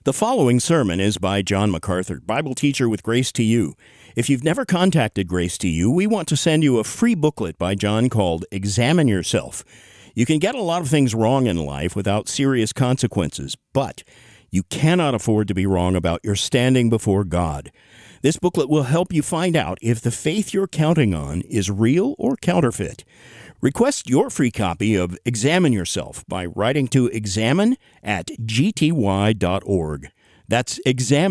The following sermon is by John MacArthur, Bible teacher with Grace to You. If you've never contacted Grace to You, we want to send you a free booklet by John called Examine Yourself. You can get a lot of things wrong in life without serious consequences, but you cannot afford to be wrong about your standing before God. This booklet will help you find out if the faith you're counting on is real or counterfeit. Request your free copy of Examine Yourself by writing to examine@gty.org. That's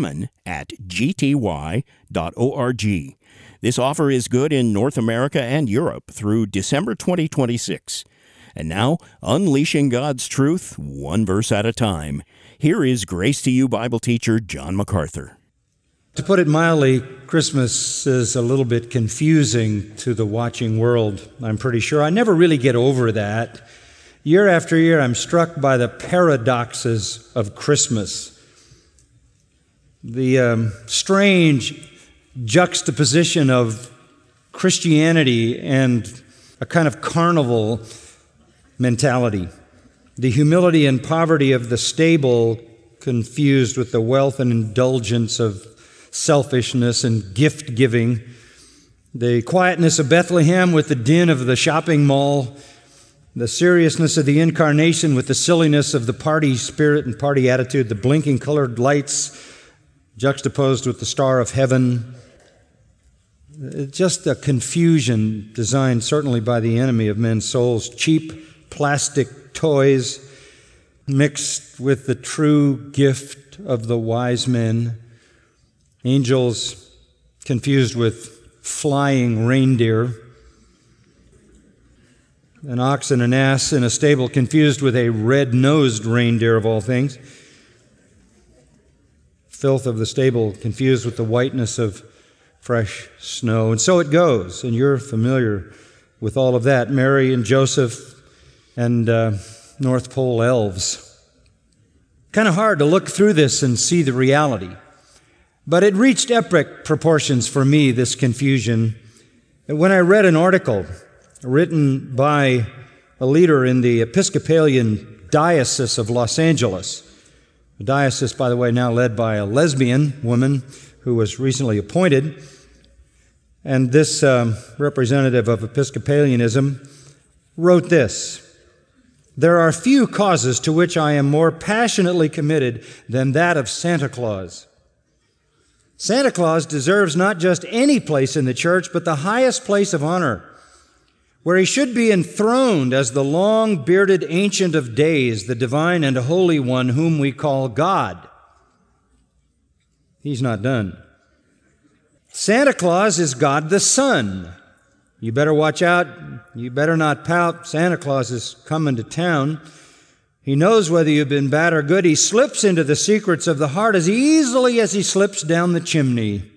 examine@gty.org. This offer is good in North America and Europe through December 2026. And now, unleashing God's truth, one verse at a time. Here is Grace to You Bible teacher John MacArthur. To put it mildly, Christmas is a little bit confusing to the watching world, I'm pretty sure. I never really get over that. Year after year, I'm struck by the paradoxes of Christmas. The strange juxtaposition of Christianity and a kind of carnival mentality. The humility and poverty of the stable confused with the wealth and indulgence of selfishness and gift-giving, the quietness of Bethlehem with the din of the shopping mall, the seriousness of the incarnation with the silliness of the party spirit and party attitude, the blinking colored lights juxtaposed with the star of heaven. Just a confusion designed certainly by the enemy of men's souls, cheap plastic toys mixed with the true gift of the wise men, angels confused with flying reindeer, an ox and an ass in a stable confused with a red-nosed reindeer of all things, filth of the stable confused with the whiteness of fresh snow. And so it goes, and you're familiar with all of that. Mary and Joseph and North Pole elves. Kind of hard to look through this and see the reality. But it reached epic proportions for me, this confusion, when I read an article written by a leader in the Episcopalian Diocese of Los Angeles. A diocese, by the way, now led by a lesbian woman who was recently appointed. And this representative of Episcopalianism wrote this: "There are few causes to which I am more passionately committed than that of Santa Claus. Santa Claus deserves not just any place in the church, but the highest place of honor, where he should be enthroned as the long-bearded Ancient of Days, the divine and holy one whom we call God." He's not done. "Santa Claus is God the Son. You better watch out. You better not pout. Santa Claus is coming to town. He knows whether you've been bad or good. He slips into the secrets of the heart as easily as he slips down the chimney.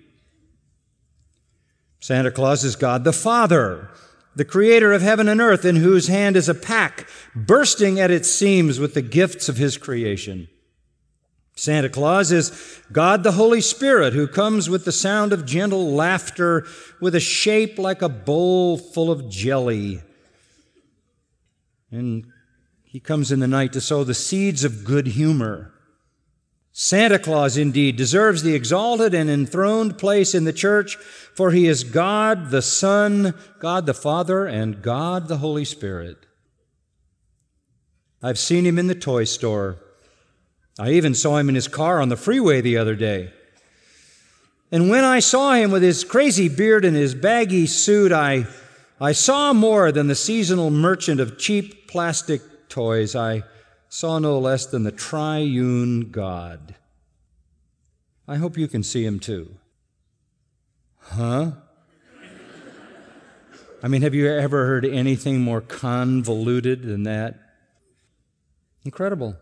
Santa Claus is God the Father, the creator of heaven and earth, in whose hand is a pack bursting at its seams with the gifts of his creation. Santa Claus is God the Holy Spirit, who comes with the sound of gentle laughter, with a shape like a bowl full of jelly. And he comes in the night to sow the seeds of good humor. Santa Claus, indeed, deserves the exalted and enthroned place in the church, for he is God the Son, God the Father, and God the Holy Spirit. I've seen him in the toy store. I even saw him in his car on the freeway the other day. And when I saw him with his crazy beard and his baggy suit, I saw more than the seasonal merchant of cheap plastic toys. I saw no less than the triune God. I hope you can see him too." Huh? I mean, have you ever heard anything more convoluted than that? Incredible.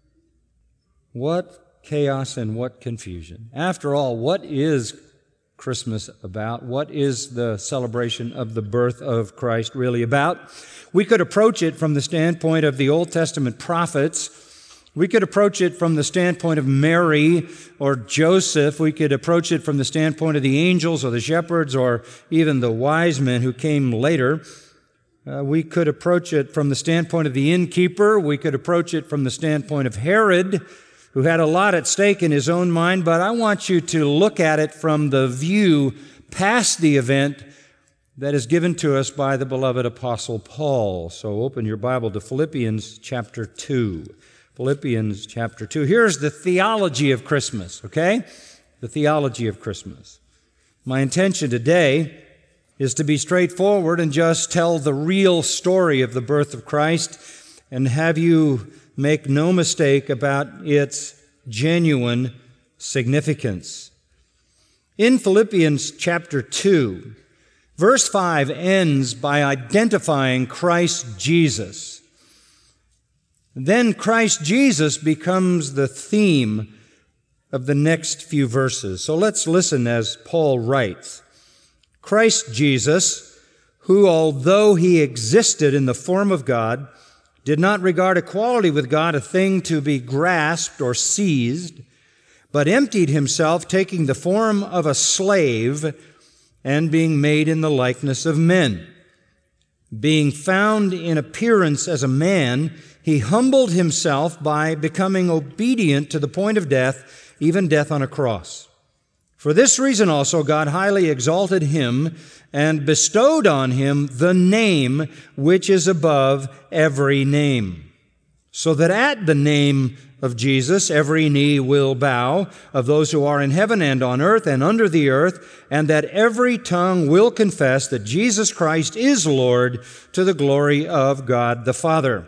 What chaos and what confusion. After all, what is Christmas about? What is the celebration of the birth of Christ really about? We could approach it from the standpoint of the Old Testament prophets. We could approach it from the standpoint of Mary or Joseph. We could approach it from the standpoint of the angels or the shepherds or even the wise men who came later. We could approach it from the standpoint of the innkeeper. We could approach it from the standpoint of Herod who had a lot at stake in his own mind, but I want you to look at it from the view past the event that is given to us by the beloved Apostle Paul. So open your Bible to Philippians chapter 2. Philippians chapter 2. Here's the theology of Christmas, okay? The theology of Christmas. My intention today is to be straightforward and just tell the real story of the birth of Christ and have you make no mistake about its genuine significance. In Philippians chapter 2, verse 5 ends by identifying Christ Jesus. Then Christ Jesus becomes the theme of the next few verses. So let's listen as Paul writes. Christ Jesus, who although he existed in the form of God, did not regard equality with God a thing to be grasped or seized, but emptied himself, taking the form of a slave and being made in the likeness of men. Being found in appearance as a man, he humbled himself by becoming obedient to the point of death, even death on a cross. For this reason also God highly exalted him and bestowed on him the name which is above every name, so that at the name of Jesus every knee will bow, of those who are in heaven and on earth and under the earth, and that every tongue will confess that Jesus Christ is Lord, to the glory of God the Father.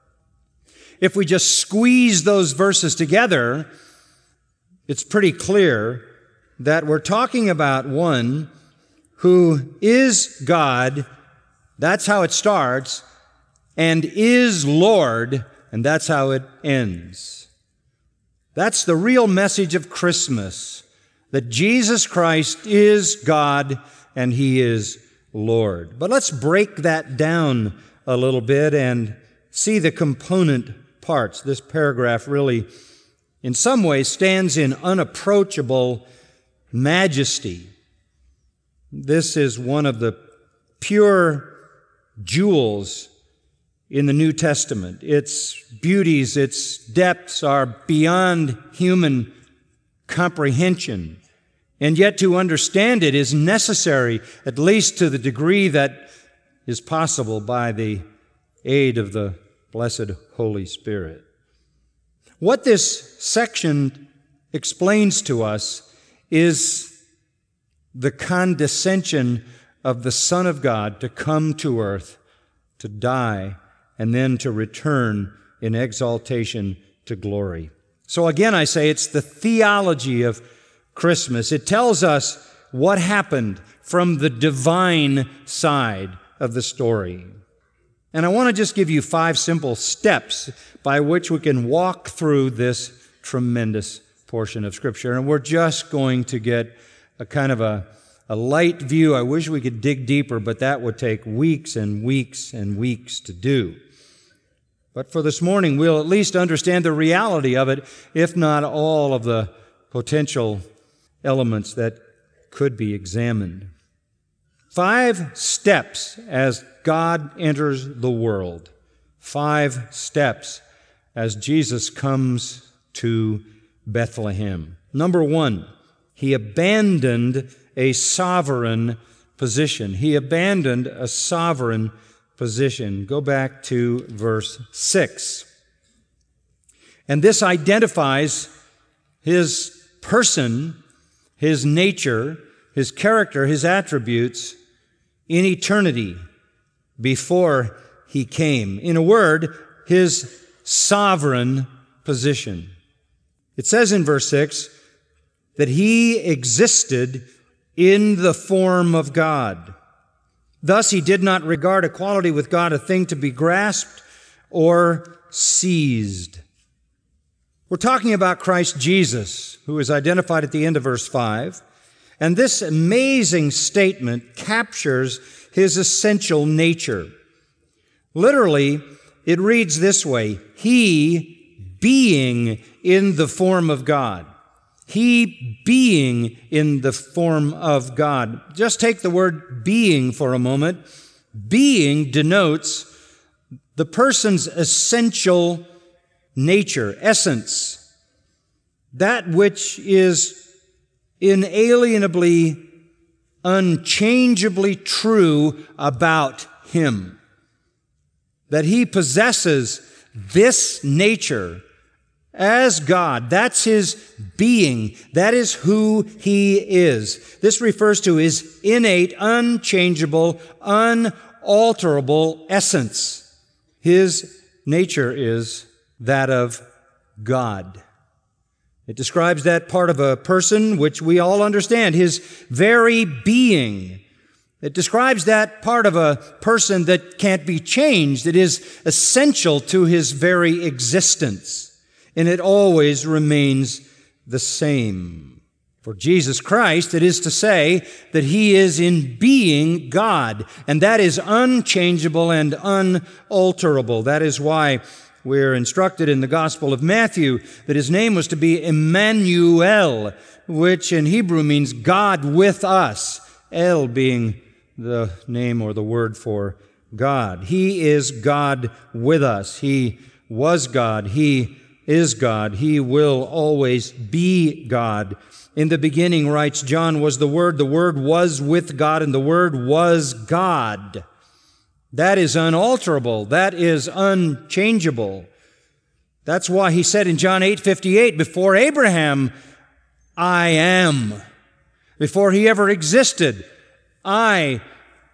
If we just squeeze those verses together, it's pretty clear that we're talking about one who is God, that's how it starts, and is Lord, and that's how it ends. That's the real message of Christmas, that Jesus Christ is God and He is Lord. But let's break that down a little bit and see the component parts. This paragraph really, in some ways, stands in unapproachable majesty. This is one of the pure jewels in the New Testament. Its beauties, its depths are beyond human comprehension. And yet to understand it is necessary, at least to the degree that is possible by the aid of the blessed Holy Spirit. What this section explains to us is the condescension of the Son of God to come to earth, to die, and then to return in exaltation to glory. So again, I say it's the theology of Christmas. It tells us what happened from the divine side of the story. And I want to just give you 5 simple steps by which we can walk through this tremendous portion of Scripture. And we're just going to get a kind of a light view. I wish we could dig deeper, but that would take weeks and weeks and weeks to do. But for this morning, we'll at least understand the reality of it, if not all of the potential elements that could be examined. 5 steps as God enters the world. 5 steps as Jesus comes to Bethlehem. Number 1, He abandoned a sovereign position. He abandoned a sovereign position. Go back to verse 6. And this identifies His person, His nature, His character, His attributes in eternity before He came. In a word, His sovereign position. It says in verse 6 that He existed in the form of God. Thus He did not regard equality with God a thing to be grasped or seized. We're talking about Christ Jesus, who is identified at the end of verse 5. And this amazing statement captures His essential nature. Literally, it reads this way: He being in the form of God. He being in the form of God. Just take the word being for a moment. Being denotes the person's essential nature, essence. that which is inalienably, unchangeably true about Him. That He possesses this nature as God. That's His being. That is who He is. This refers to His innate, unchangeable, unalterable essence. His nature is that of God. It describes that part of a person which we all understand, His very being. It describes that part of a person that can't be changed. It is essential to His very existence, and it always remains the same. For Jesus Christ, it is to say that He is in being God, and that is unchangeable and unalterable. That is why we're instructed in the Gospel of Matthew that His name was to be Emmanuel, which in Hebrew means God with us, El being the name or the word for God. He is God with us. He was God. He is God. He will always be God. In the beginning, writes John, was the Word was with God, and the Word was God. That is unalterable. That is unchangeable. That's why He said in John 8:58, before Abraham, I am. Before he ever existed, I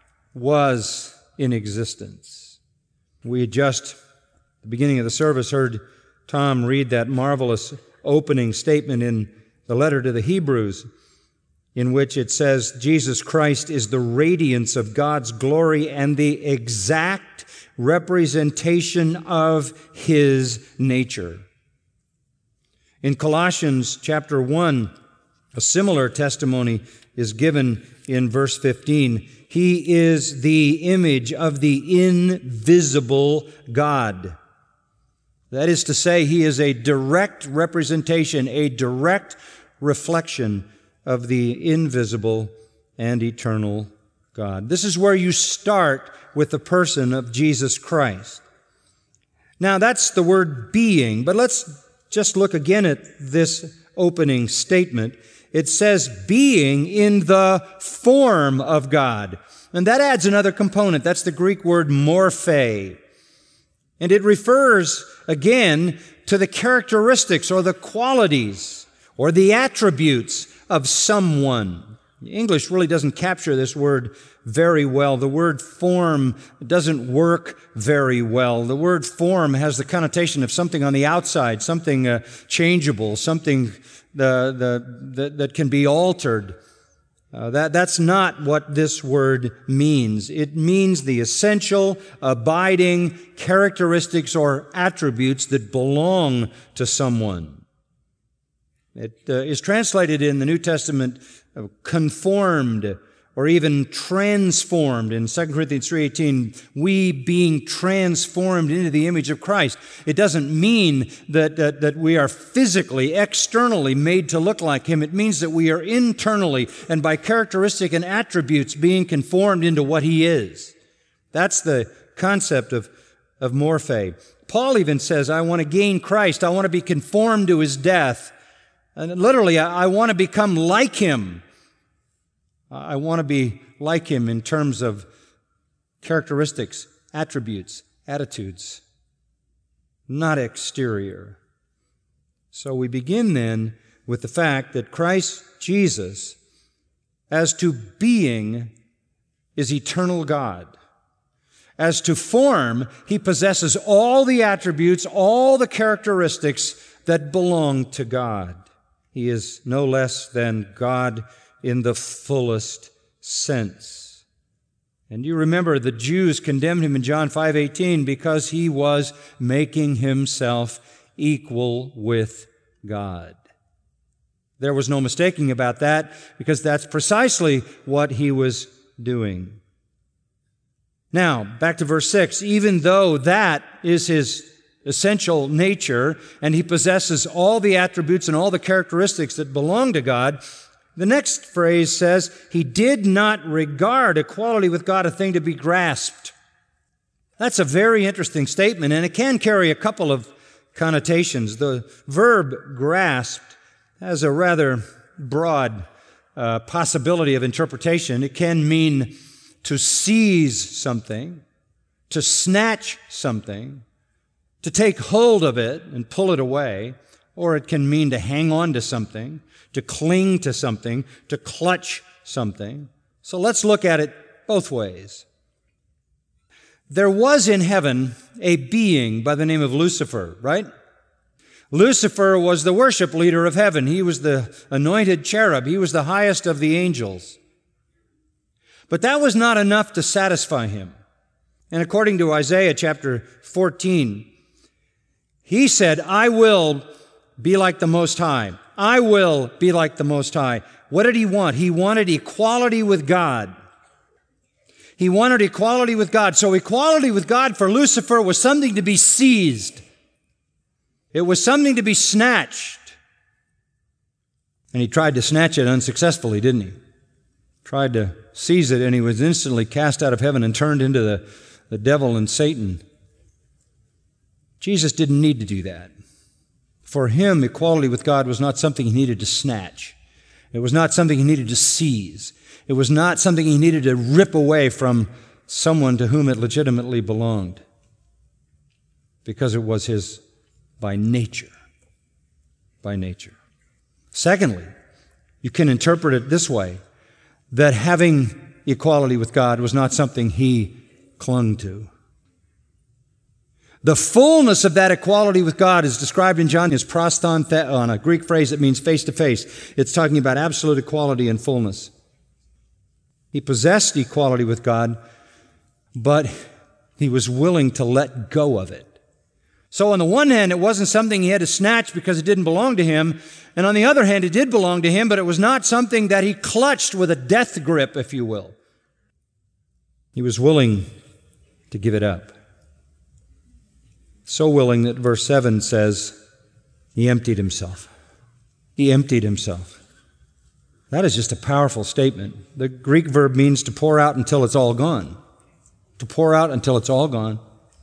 was in existence. We had just, at the beginning of the service, heard Tom read that marvelous opening statement in the letter to the Hebrews, in which it says, Jesus Christ is the radiance of God's glory and the exact representation of His nature. In Colossians chapter 1, a similar testimony is given in verse 15. He is the image of the invisible God. That is to say, He is a direct representation, a direct reflection of the invisible and eternal God. This is where you start with the person of Jesus Christ. Now, that's the word being, but let's just look again at this opening statement. It says being in the form of God. And that adds another component. That's the Greek word morphe. And it refers, again, to the characteristics or the qualities or the attributes of someone. English really doesn't capture this word very well. The word form doesn't work very well. The word form has the connotation of something on the outside, something changeable, something that can be altered. That's not what this word means. It means the essential, abiding characteristics or attributes that belong to someone. It is translated in the New Testament conformed or even transformed. In 2 Corinthians 3:18, we being transformed into the image of Christ. It doesn't mean that we are physically, externally made to look like Him. It means that we are internally and by characteristic and attributes being conformed into what He is. That's the concept of morphe. Paul even says, I want to gain Christ. I want to be conformed to His death. And literally, I want to become like Him. I want to be like Him in terms of characteristics, attributes, attitudes, not exterior. So we begin then with the fact that Christ Jesus, as to being, is eternal God. As to form, He possesses all the attributes, all the characteristics that belong to God. He is no less than God in the fullest sense. And you remember the Jews condemned Him in John 5:18 because He was making Himself equal with God. There was no mistaking about that because that's precisely what He was doing. Now, back to verse 6. Even though that is His essential nature and He possesses all the attributes and all the characteristics that belong to God, the next phrase says, He did not regard equality with God a thing to be grasped. That's a very interesting statement, and it can carry a couple of connotations. The verb grasped has a rather broad possibility of interpretation. It can mean to seize something, to snatch something, to take hold of it and pull it away, or it can mean to hang on to something, to cling to something, to clutch something. So let's look at it both ways. There was in heaven a being by the name of Lucifer, right? Lucifer was the worship leader of heaven. He was the anointed cherub. He was the highest of the angels. But that was not enough to satisfy him. And according to Isaiah chapter 14, he said, I will be like the Most High. I will be like the Most High. What did he want? He wanted equality with God. He wanted equality with God. So equality with God for Lucifer was something to be seized. It was something to be snatched. And he tried to snatch it unsuccessfully, didn't he? Tried to seize it, and he was instantly cast out of heaven and turned into the devil and Satan. Jesus didn't need to do that. For him, equality with God was not something he needed to snatch. It was not something he needed to seize. It was not something he needed to rip away from someone to whom it legitimately belonged, because it was his by nature. By nature. Secondly, you can interpret it this way, that having equality with God was not something he clung to. The fullness of that equality with God is described in John as proston theon, a Greek phrase that means face to face. It's talking about absolute equality and fullness. He possessed equality with God, but he was willing to let go of it. So on the one hand, it wasn't something he had to snatch because it didn't belong to him. And on the other hand, it did belong to him, but it was not something that he clutched with a death grip, if you will. He was willing to give it up. So willing that verse 7 says, he emptied himself. He emptied himself. That is just a powerful statement. The Greek verb means to pour out until it's all gone. To pour out until it's all gone.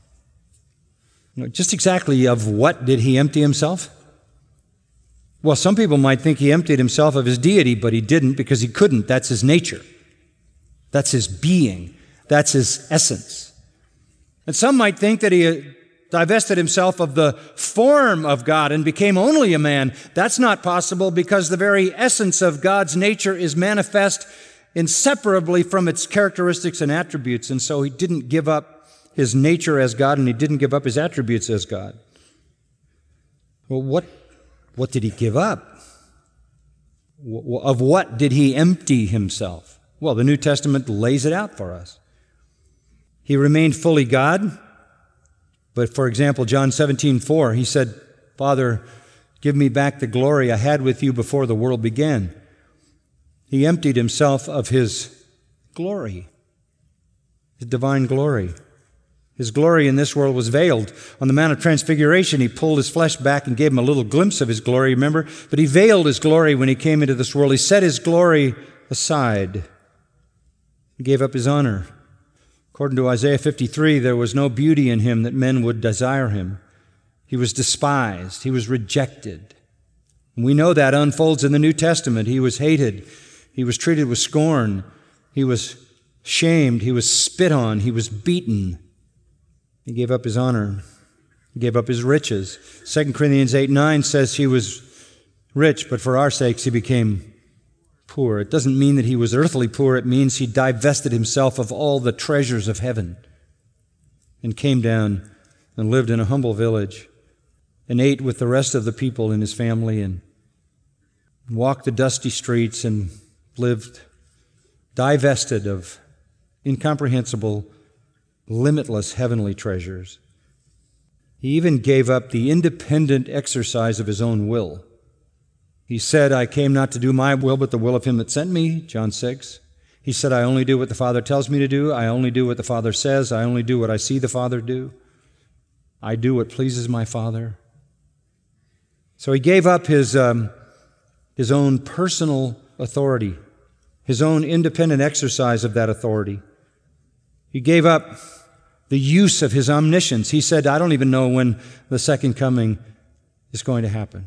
Just exactly of what did he empty himself? Well, some people might think he emptied himself of his deity, but he didn't because he couldn't. That's his nature. That's his being. That's his essence. And some might think that he divested himself of the form of God and became only a man. That's not possible because the very essence of God's nature is manifest inseparably from its characteristics and attributes. And so he didn't give up his nature as God, and he didn't give up his attributes as God. Well, what did he give up? Of what did he empty himself? Well, the New Testament lays it out for us. He remained fully God, but for example, John 17:4, he said, Father, give me back the glory I had with you before the world began. He emptied himself of his glory, his divine glory. His glory in this world was veiled. On the Mount of Transfiguration, he pulled his flesh back and gave him a little glimpse of his glory, remember? But he veiled his glory when he came into this world. He set his glory aside. He gave up his honor. According to Isaiah 53, there was no beauty in him that men would desire him. He was despised. He was rejected. And we know that unfolds in the New Testament. He was hated. He was treated with scorn. He was shamed. He was spit on. He was beaten. He gave up his honor. He gave up his riches. 2 Corinthians 8:9 says he was rich, but for our sakes he became poor. It doesn't mean that he was earthly poor. It means he divested himself of all the treasures of heaven and came down and lived in a humble village and ate with the rest of the people in his family and walked the dusty streets and lived divested of incomprehensible, limitless heavenly treasures. He even gave up the independent exercise of his own will. He said, I came not to do my will, but the will of him that sent me, John 6. He said, I only do what the Father tells me to do. I only do what the Father says. I only do what I see the Father do. I do what pleases my Father. So he gave up his own personal authority, his own independent exercise of that authority. He gave up the use of his omniscience. He said, I don't even know when the second coming is going to happen.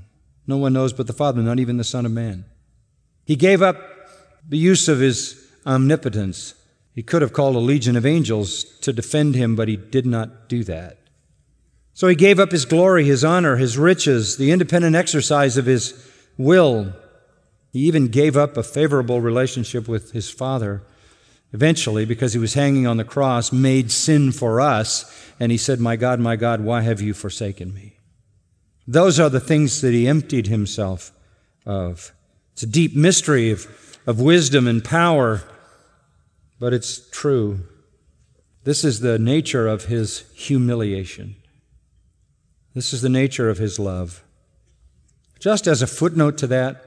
No one knows but the Father, not even the Son of Man. He gave up the use of his omnipotence. He could have called a legion of angels to defend him, but he did not do that. So he gave up his glory, his honor, his riches, the independent exercise of his will. He even gave up a favorable relationship with his Father. Eventually, because he was hanging on the cross, made sin for us, and he said, my God, why have you forsaken me? Those are the things that he emptied himself of. It's a deep mystery of wisdom and power, but it's true. This is the nature of his humiliation. This is the nature of his love. Just as a footnote to that,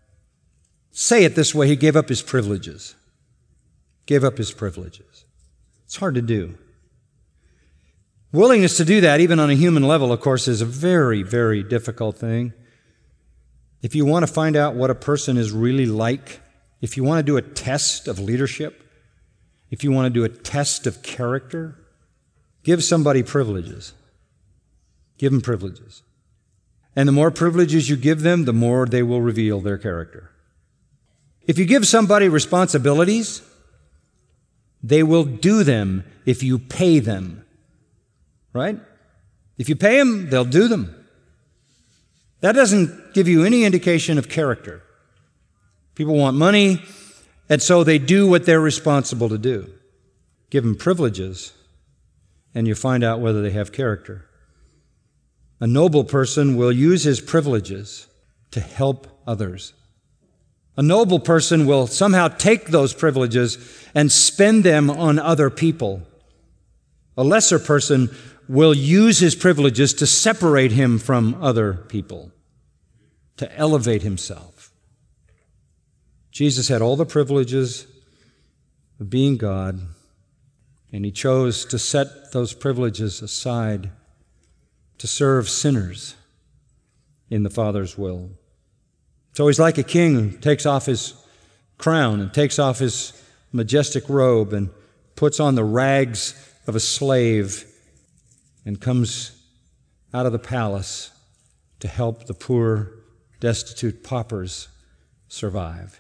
say it this way, he gave up his privileges. Gave up his privileges. It's hard to do. Willingness to do that, even on a human level, of course, is a very, very difficult thing. If you want to find out what a person is really like, if you want to do a test of leadership, if you want to do a test of character, give somebody privileges. Give them privileges. And the more privileges you give them, the more they will reveal their character. If you give somebody responsibilities, they will do them if you pay them. Right? If you pay them, they'll do them. That doesn't give you any indication of character. People want money, and so they do what they're responsible to do. Give them privileges, and you find out whether they have character. A noble person will use his privileges to help others. A noble person will somehow take those privileges and spend them on other people. A lesser person will use his privileges to separate him from other people, to elevate himself. Jesus had all the privileges of being God, and he chose to set those privileges aside to serve sinners in the Father's will. So he's like a king who takes off his crown and takes off his majestic robe and puts on the rags of a slave and comes out of the palace to help the poor, destitute paupers survive.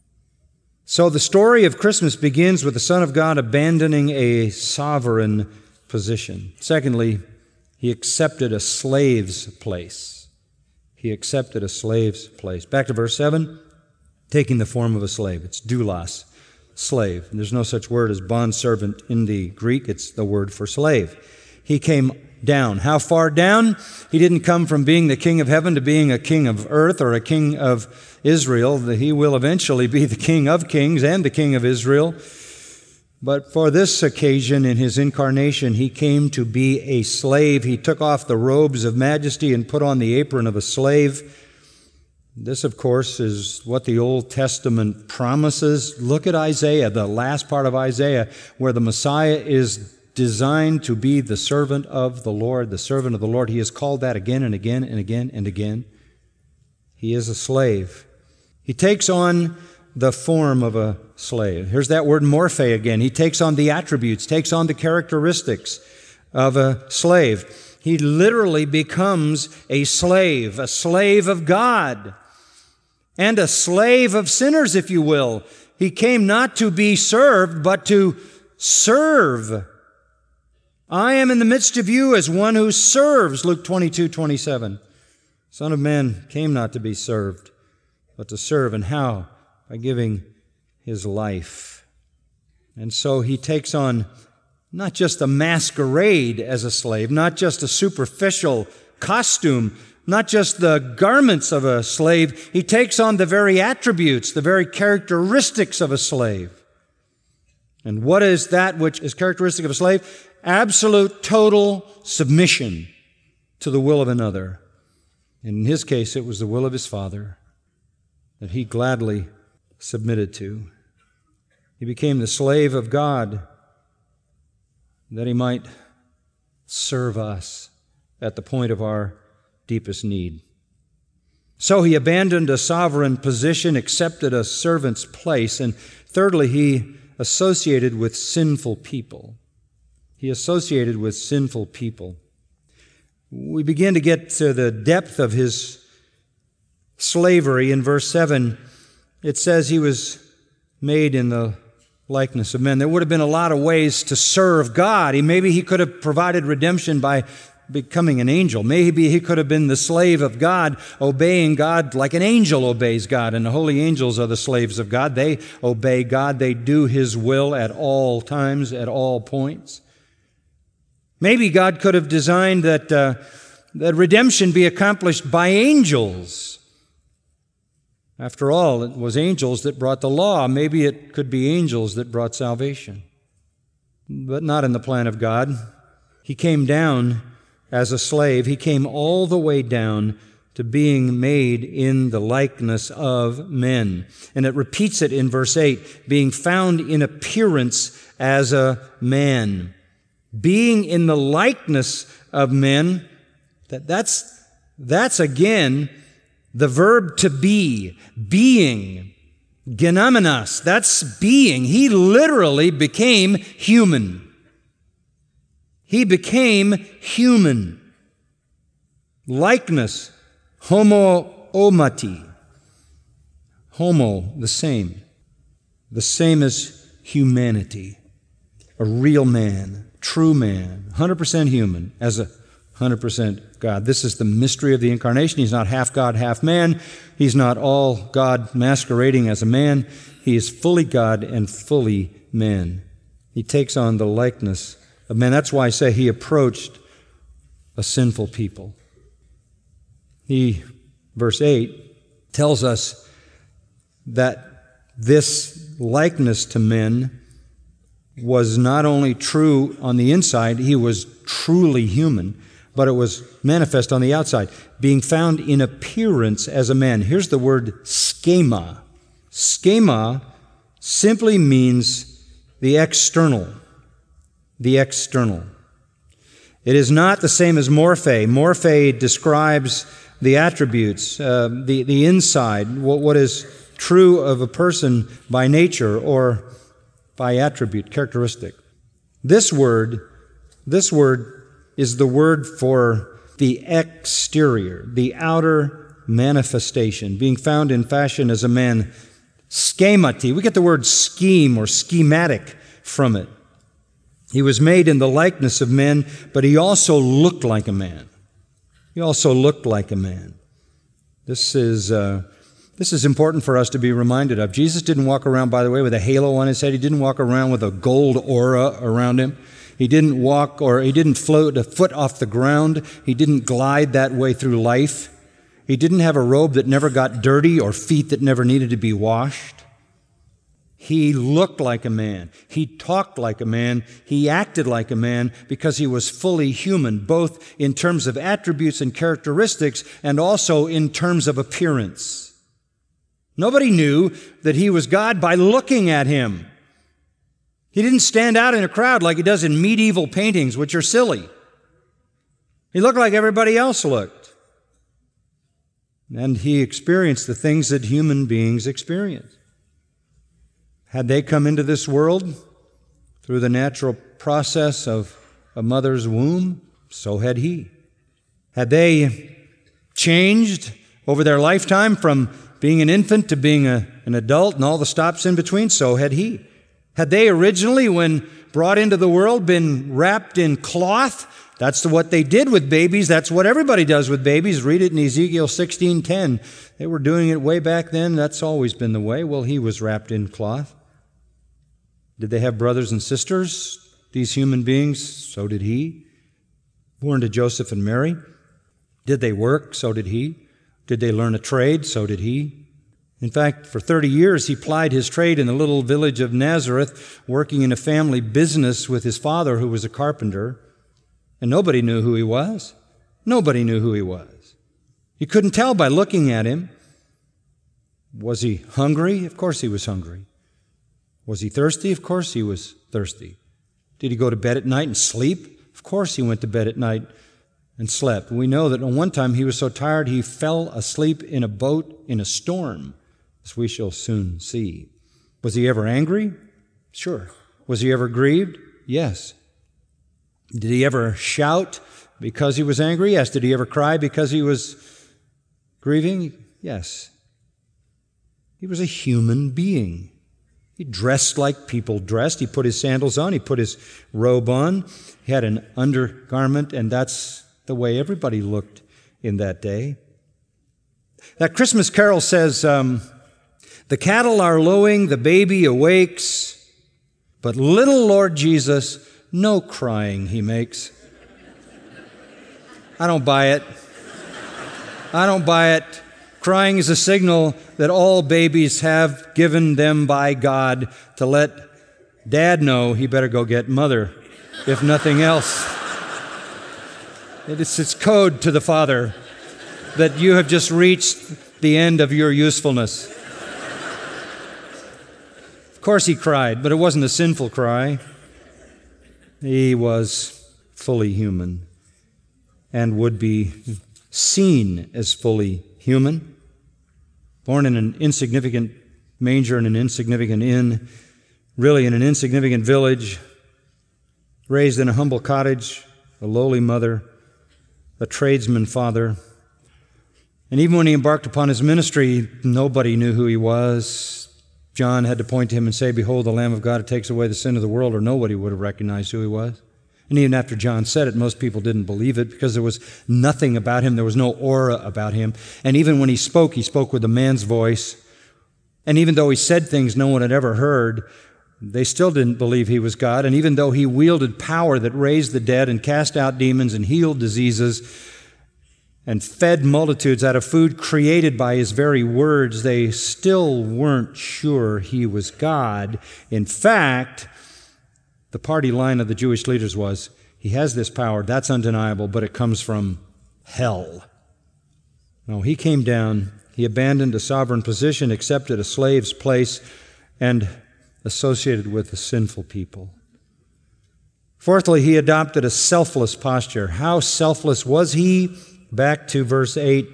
So the story of Christmas begins with the Son of God abandoning a sovereign position. Secondly, he accepted a slave's place. He accepted a slave's place. Back to verse 7, taking the form of a slave. It's doulos, slave. And there's no such word as bondservant in the Greek. It's the word for slave. He came down. How far down? He didn't come from being the king of heaven to being a king of earth or a king of Israel. He will eventually be the king of kings and the king of Israel. But for this occasion, in his incarnation, he came to be a slave. He took off the robes of majesty and put on the apron of a slave. This, of course, is what the Old Testament promises. Look at Isaiah, the last part of Isaiah, where the Messiah is designed to be the servant of the Lord, the servant of the Lord. He is called that again and again and again and again. He is a slave. He takes on the form of a slave. Here's that word morphe again. He takes on the attributes, takes on the characteristics of a slave. He literally becomes a slave of God, and a slave of sinners, if you will. He came not to be served, but to serve. I am in the midst of you as one who serves, Luke 22:27. Son of Man came not to be served, but to serve. And how? By giving his life. And so he takes on not just a masquerade as a slave, not just a superficial costume, not just the garments of a slave. He takes on the very attributes, the very characteristics of a slave. And what is that which is characteristic of a slave? Absolute, total submission to the will of another. And in his case, it was the will of his Father that he gladly submitted to. He became the slave of God that he might serve us at the point of our deepest need. So he abandoned a sovereign position, accepted a servant's place, and thirdly, he associated with sinful people. He associated with sinful people. We begin to get to the depth of his slavery. In verse 7, it says he was made in the likeness of men. There would have been a lot of ways to serve God. Maybe he could have provided redemption by becoming an angel. Maybe he could have been the slave of God, obeying God like an angel obeys God. And the holy angels are the slaves of God. They obey God. They do His will at all times, at all points. Maybe God could have designed that redemption be accomplished by angels. After all, it was angels that brought the law. Maybe it could be angels that brought salvation. But not in the plan of God. He came down as a slave. He came all the way down to being made in the likeness of men. And it repeats it in verse 8, being found in appearance as a man. Being in the likeness of men, that's again the verb to be, being, genomenos, that's being. He literally became human. He became human. Likeness, homo-omati. Homo, the same as humanity. A real man, true man, 100% human, as a 100% God. This is the mystery of the incarnation. He's not half God, half man. He's not all God masquerading as a man. He is fully God and fully man. He takes on the likeness of man. That's why I say he approached a sinful people. Verse 8, tells us that this likeness to men was not only true on the inside, he was truly human, but it was manifest on the outside, being found in appearance as a man. Here's the word schema. Schema simply means the external. The external. It is not the same as morphe. Morphe describes the attributes, the inside, what is true of a person by nature or by attribute, characteristic. This word is the word for the exterior, the outer manifestation, being found in fashion as a man. Schemati. We get the word scheme or schematic from it. He was made in the likeness of men, but he also looked like a man. He also looked like a man. This is important for us to be reminded of. Jesus didn't walk around, by the way, with a halo on his head. He didn't walk around with a gold aura around him. He didn't float a foot off the ground. He didn't glide that way through life. He didn't have a robe that never got dirty or feet that never needed to be washed. He looked like a man. He talked like a man. He acted like a man because he was fully human, both in terms of attributes and characteristics and also in terms of appearance. Nobody knew that he was God by looking at him. He didn't stand out in a crowd like he does in medieval paintings, which are silly. He looked like everybody else looked. And he experienced the things that human beings experience. Had they come into this world through the natural process of a mother's womb, so had he. Had they changed over their lifetime from being an infant to being an adult and all the stops in between, so had he. Had they originally, when brought into the world, been wrapped in cloth? That's what they did with babies. That's what everybody does with babies. Read it in Ezekiel 16:10. They were doing it way back then. That's always been the way. Well, he was wrapped in cloth. Did they have brothers and sisters, these human beings? So did he. Born to Joseph and Mary. Did they work? So did he. Did they learn a trade? So did he. In fact, for 30 years, he plied his trade in the little village of Nazareth, working in a family business with his father, who was a carpenter. And nobody knew who he was. Nobody knew who he was. You couldn't tell by looking at him. Was he hungry? Of course he was hungry. Was he thirsty? Of course he was thirsty. Did he go to bed at night and sleep? Of course he went to bed at night and slept. We know that on one time he was so tired he fell asleep in a boat in a storm, as we shall soon see. Was he ever angry? Sure. Was he ever grieved? Yes. Did he ever shout because he was angry? Yes. Did he ever cry because he was grieving? Yes. He was a human being. He dressed like people dressed. He put his sandals on. He put his robe on. He had an undergarment, and that's the way everybody looked in that day. That Christmas carol says, the cattle are lowing, the baby awakes, but little Lord Jesus, no crying he makes. I don't buy it. I don't buy it. Crying is a signal that all babies have given them by God to let Dad know he better go get Mother, if nothing else. It's code to the Father that you have just reached the end of your usefulness. Of course he cried, but it wasn't a sinful cry. He was fully human and would be seen as fully human. Born in an insignificant manger in an insignificant inn, really in an insignificant village, raised in a humble cottage, a lowly mother, a tradesman father. And even when he embarked upon his ministry, nobody knew who he was. John had to point to him and say, "Behold, the Lamb of God who takes away the sin of the world," or nobody would have recognized who he was. And even after John said it, most people didn't believe it because there was nothing about him. There was no aura about him. And even when he spoke with a man's voice. And even though he said things no one had ever heard, they still didn't believe he was God. And even though he wielded power that raised the dead and cast out demons and healed diseases and fed multitudes out of food created by his very words, they still weren't sure he was God. In fact, the party line of the Jewish leaders was, he has this power, that's undeniable, but it comes from hell. No, he came down, he abandoned a sovereign position, accepted a slave's place, and associated with the sinful people. Fourthly, he adopted a selfless posture. How selfless was he? Back to verse 8.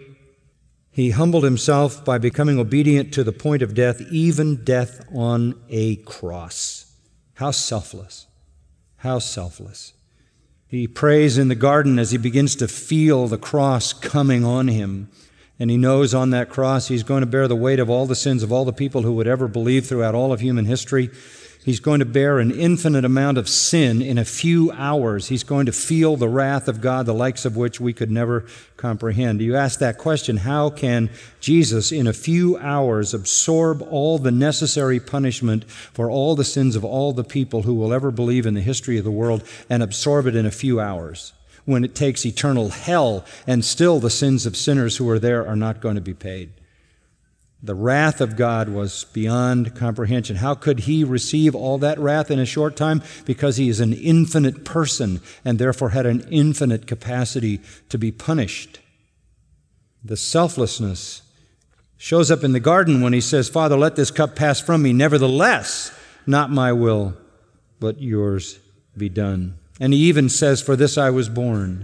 He humbled himself by becoming obedient to the point of death, even death on a cross. How selfless. How selfless. He prays in the garden as he begins to feel the cross coming on him. And he knows on that cross he's going to bear the weight of all the sins of all the people who would ever believe throughout all of human history. He's going to bear an infinite amount of sin in a few hours. He's going to feel the wrath of God, the likes of which we could never comprehend. You ask that question, how can Jesus in a few hours absorb all the necessary punishment for all the sins of all the people who will ever believe in the history of the world and absorb it in a few hours when it takes eternal hell and still the sins of sinners who are there are not going to be paid? The wrath of God was beyond comprehension. How could he receive all that wrath in a short time? Because he is an infinite person and therefore had an infinite capacity to be punished. The selflessness shows up in the garden when he says, "Father, let this cup pass from me. Nevertheless, not my will, but yours be done." And he even says, "For this I was born,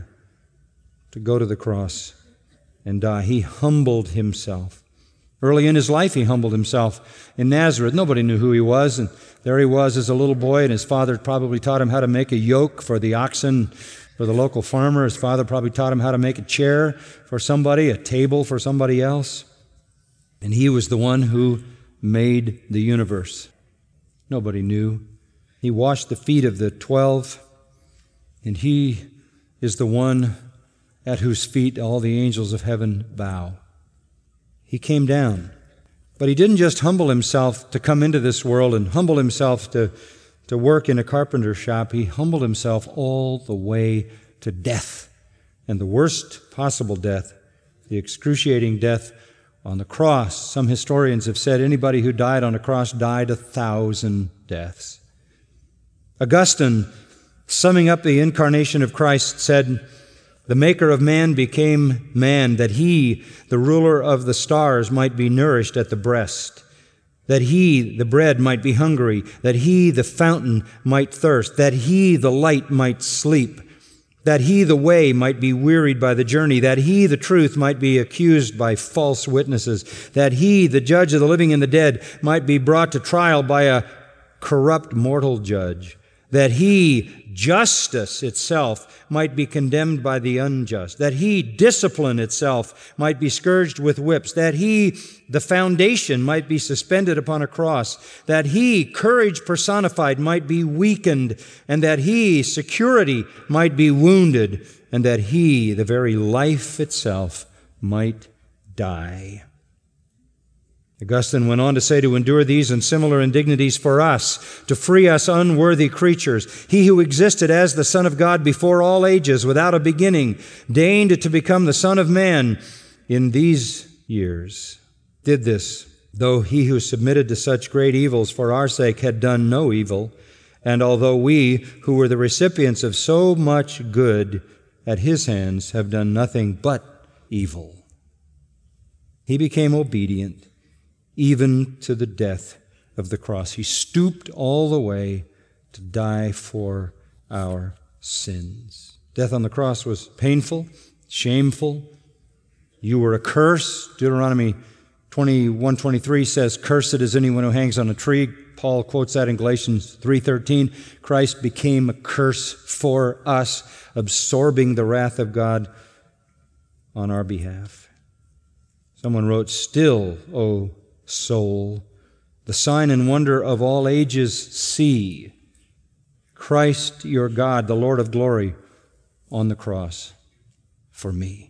to go to the cross and die." He humbled himself. Early in his life, he humbled himself. In Nazareth, nobody knew who he was, and there he was as a little boy, and his father probably taught him how to make a yoke for the oxen for the local farmer. His father probably taught him how to make a chair for somebody, a table for somebody else. And he was the one who made the universe. Nobody knew. He washed the feet of the 12, and he is the one at whose feet all the angels of heaven bow. He came down. But he didn't just humble himself to come into this world and humble himself to work in a carpenter shop. He humbled himself all the way to death. And the worst possible death, the excruciating death on the cross. Some historians have said anybody who died on a cross died 1,000 deaths. Augustine, summing up the incarnation of Christ, said, "The maker of man became man, that he, the ruler of the stars, might be nourished at the breast, that he, the bread, might be hungry, that he, the fountain, might thirst, that he, the light, might sleep, that he, the way, might be wearied by the journey, that he, the truth, might be accused by false witnesses, that he, the judge of the living and the dead, might be brought to trial by a corrupt mortal judge, that he, justice itself, might be condemned by the unjust, that he, discipline itself, might be scourged with whips, that he, the foundation, might be suspended upon a cross, that he, courage personified, might be weakened, and that he, security, might be wounded, and that he, the very life itself, might die. Augustine went on to say, to endure these and similar indignities for us, to free us unworthy creatures, he who existed as the Son of God before all ages, without a beginning, deigned to become the Son of Man in these years, did this, though he who submitted to such great evils for our sake had done no evil, and although we, who were the recipients of so much good at his hands, have done nothing but evil. He became obedient, even to the death of the cross. He stooped all the way to die for our sins. Death on the cross was painful, shameful. You were a curse. Deuteronomy 21:23 says, "Cursed is anyone who hangs on a tree." Paul quotes that in Galatians 3:13. Christ became a curse for us, absorbing the wrath of God on our behalf. Someone wrote, "Still, O soul, the sign and wonder of all ages see, Christ your God, the Lord of glory, on the cross for me."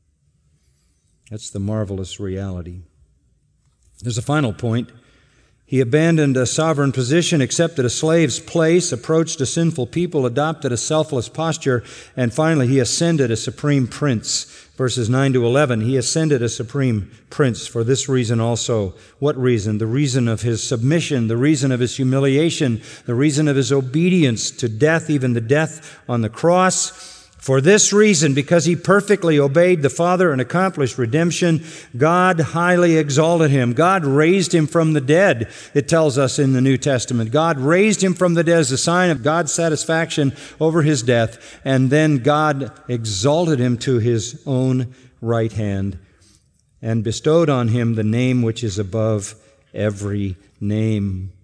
That's the marvelous reality. There's a final point. He abandoned a sovereign position, accepted a slave's place, approached a sinful people, adopted a selfless posture, and finally he ascended as supreme prince. Verses 9 to 11, he ascended as supreme prince for this reason also. What reason? The reason of his submission, the reason of his humiliation, the reason of his obedience to death, even the death on the cross. For this reason, because he perfectly obeyed the Father and accomplished redemption, God highly exalted him. God raised him from the dead, it tells us in the New Testament. God raised him from the dead as a sign of God's satisfaction over his death, and then God exalted him to his own right hand and bestowed on him the name which is above every name.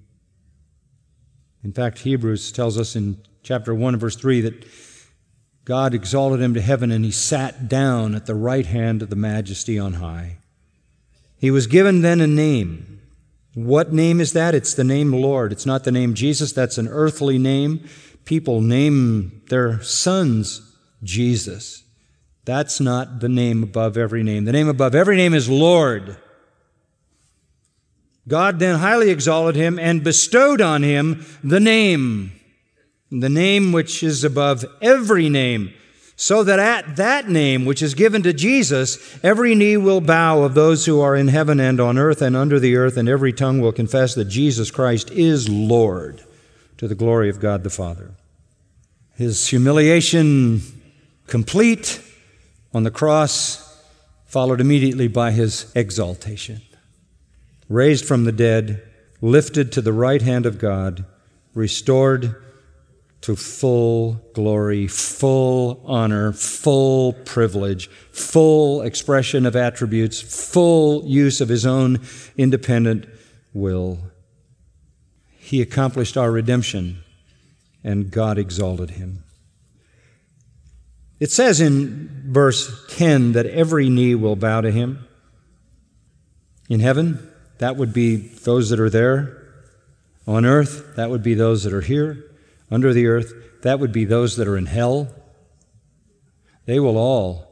In fact, Hebrews tells us in chapter 1 verse 3 that God exalted him to heaven, and he sat down at the right hand of the Majesty on high. He was given then a name. What name is that? It's the name Lord. It's not the name Jesus. That's an earthly name. People name their sons Jesus. That's not the name above every name. The name above every name is Lord. God then highly exalted him and bestowed on him the name which is above every name, so that at that name which is given to Jesus, every knee will bow of those who are in heaven and on earth and under the earth, and every tongue will confess that Jesus Christ is Lord, to the glory of God the Father. His humiliation complete on the cross, followed immediately by his exaltation. Raised from the dead, lifted to the right hand of God, restored to full glory, full honor, full privilege, full expression of attributes, full use of his own independent will. He accomplished our redemption, and God exalted him. It says in verse 10 that every knee will bow to him. In heaven, that would be those that are there. On earth, that would be those that are here. Under the earth, that would be those that are in hell. They will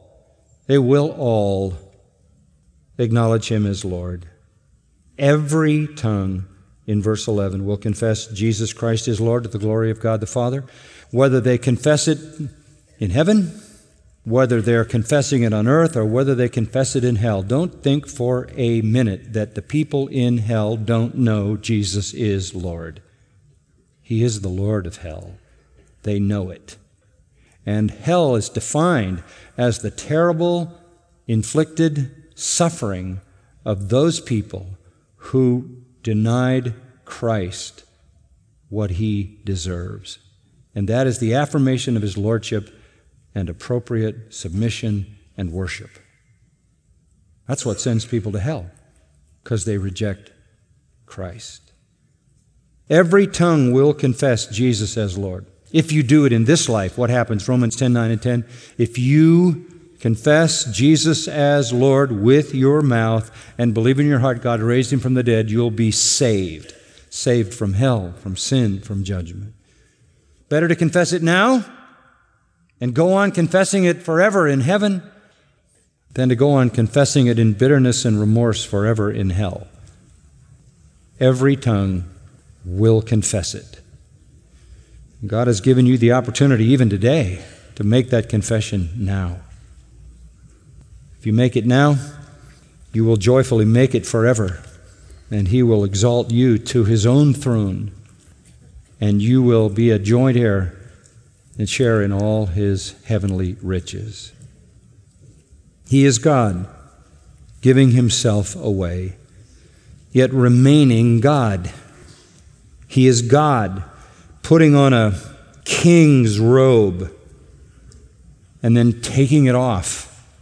all acknowledge him as Lord. Every tongue, in verse 11, will confess Jesus Christ is Lord to the glory of God the Father. Whether they confess it in heaven, whether they're confessing it on earth, or whether they confess it in hell. Don't think for a minute that the people in hell don't know Jesus is Lord. He is the Lord of hell. They know it. And hell is defined as the terrible, inflicted suffering of those people who denied Christ what he deserves. And that is the affirmation of his lordship and appropriate submission and worship. That's what sends people to hell, because they reject Christ. Every tongue will confess Jesus as Lord. If you do it in this life, what happens? Romans 10, 9 and 10. If you confess Jesus as Lord with your mouth and believe in your heart God raised him from the dead, you'll be saved. Saved from hell, from sin, from judgment. Better to confess it now and go on confessing it forever in heaven than to go on confessing it in bitterness and remorse forever in hell. Every tongue will confess it. God has given you the opportunity even today to make that confession now. If you make it now, you will joyfully make it forever, and he will exalt you to his own throne, and you will be a joint heir and share in all his heavenly riches. He is God, giving himself away, yet remaining God. He is God, putting on a king's robe and then taking it off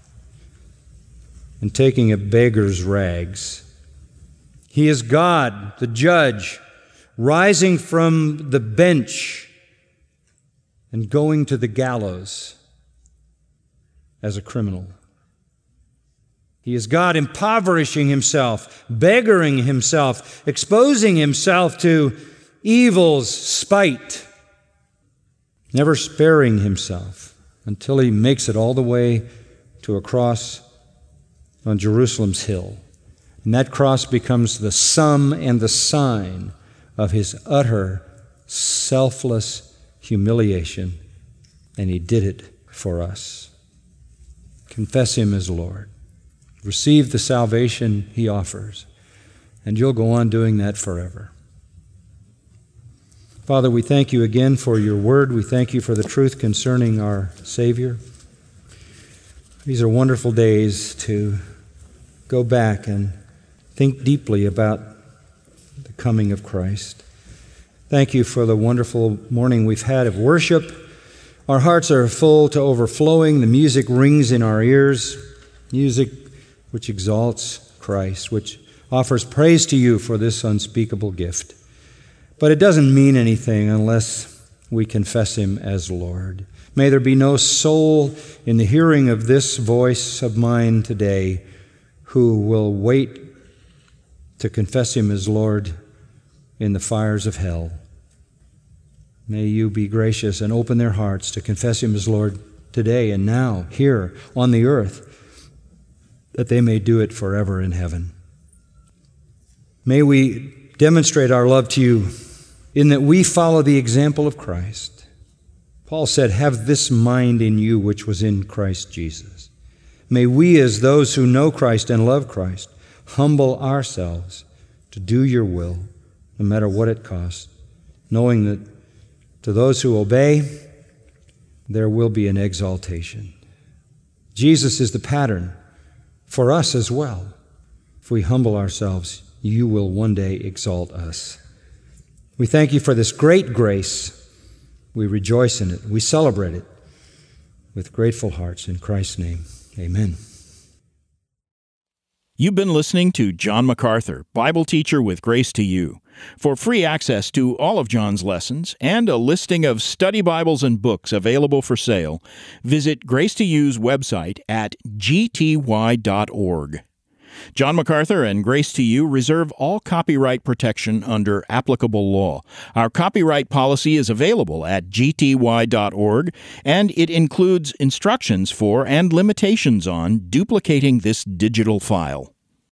and taking a beggar's rags. He is God, the judge, rising from the bench and going to the gallows as a criminal. He is God impoverishing himself, beggaring himself, exposing himself to evil's spite, never sparing himself until he makes it all the way to a cross on Jerusalem's hill. And that cross becomes the sum and the sign of his utter, selfless humiliation. And he did it for us. Confess him as Lord. Receive the salvation he offers, and you'll go on doing that forever. Father, we thank you again for your word. We thank you for the truth concerning our Savior. These are wonderful days to go back and think deeply about the coming of Christ. Thank you for the wonderful morning we've had of worship. Our hearts are full to overflowing. The music rings in our ears, music which exalts Christ, which offers praise to you for this unspeakable gift. But it doesn't mean anything unless we confess him as Lord. May there be no soul in the hearing of this voice of mine today who will wait to confess him as Lord in the fires of hell. May you be gracious and open their hearts to confess him as Lord today and now, here on the earth, that they may do it forever in heaven. May we demonstrate our love to you in that we follow the example of Christ. Paul said, "Have this mind in you which was in Christ Jesus." May we, as those who know Christ and love Christ, humble ourselves to do your will, no matter what it costs, knowing that to those who obey, there will be an exaltation. Jesus is the pattern for us as well. If we humble ourselves, you will one day exalt us. We thank you for this great grace. We rejoice in it. We celebrate it with grateful hearts. In Christ's name, amen. You've been listening to John MacArthur, Bible teacher with Grace to You. For free access to all of John's lessons and a listing of study Bibles and books available for sale, visit Grace to You's website at gty.org. John MacArthur and Grace to You reserve all copyright protection under applicable law. Our copyright policy is available at gty.org, and it includes instructions for and limitations on duplicating this digital file.